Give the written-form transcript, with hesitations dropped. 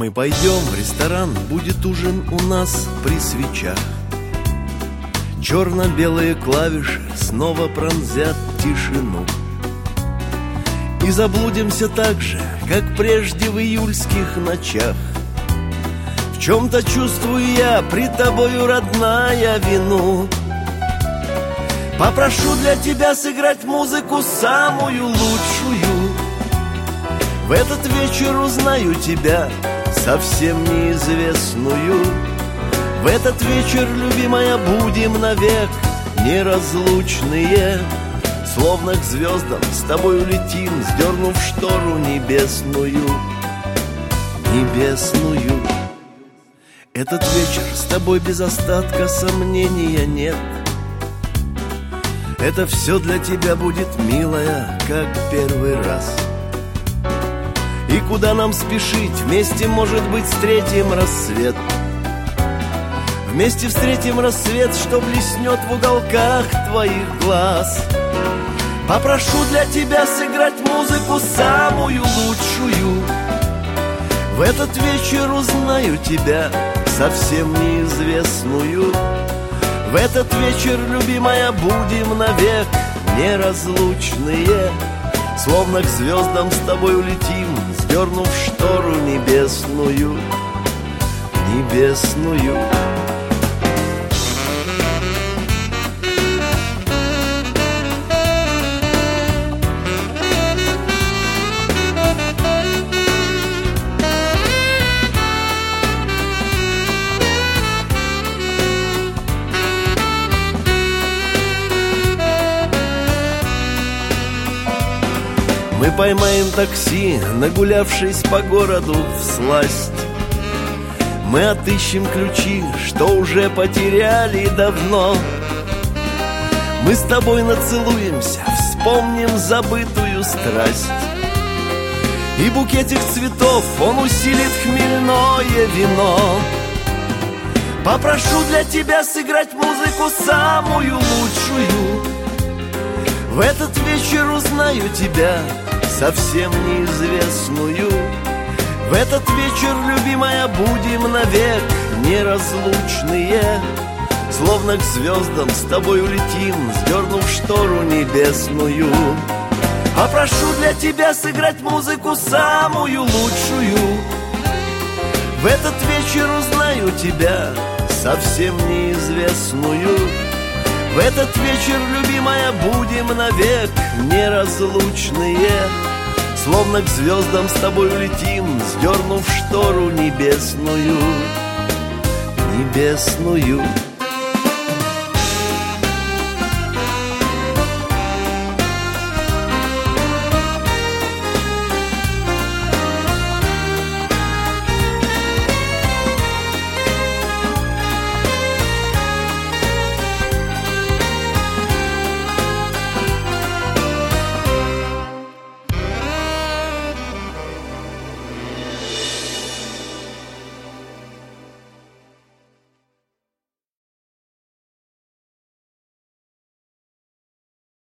Мы пойдем в ресторан, будет ужин у нас при свечах. Черно-белые клавиши снова пронзят тишину. И заблудимся так же, как прежде в июльских ночах. В чем-то чувствую я при тобою, родная, вину. Попрошу для тебя сыграть музыку самую лучшую. В этот вечер узнаю тебя, совсем неизвестную. В этот вечер, любимая, будем навек неразлучные. Словно к звездам с тобой улетим, сдернув штору небесную. Небесную. Этот вечер с тобой без остатка сомнения нет. Это все для тебя будет, милая, как первый раз. И куда нам спешить? Вместе, может быть, встретим рассвет. Вместе встретим рассвет, что блеснет в уголках твоих глаз. Попрошу для тебя сыграть музыку самую лучшую. В этот вечер узнаю тебя, совсем неизвестную. В этот вечер, любимая, будем навек неразлучные. Словно к звездам с тобой улетим, сдернув штору небесную. Небесную. Мы поймаем такси, нагулявшись по городу всласть. Мы отыщем ключи, что уже потеряли давно. Мы с тобой нацелуемся, вспомним забытую страсть. И букетик цветов, он усилит хмельное вино. Попрошу для тебя сыграть музыку самую лучшую. В этот вечер узнаю тебя, совсем неизвестную. В этот вечер, любимая, будем навек неразлучные. Словно к звездам с тобой улетим, сдернув штору небесную. Попрошу для тебя сыграть музыку самую лучшую. В этот вечер узнаю тебя, совсем неизвестную. В этот вечер, любимая, будем навек неразлучные. Словно к звездам с тобой улетим, сдернув штору небесную. Небесную.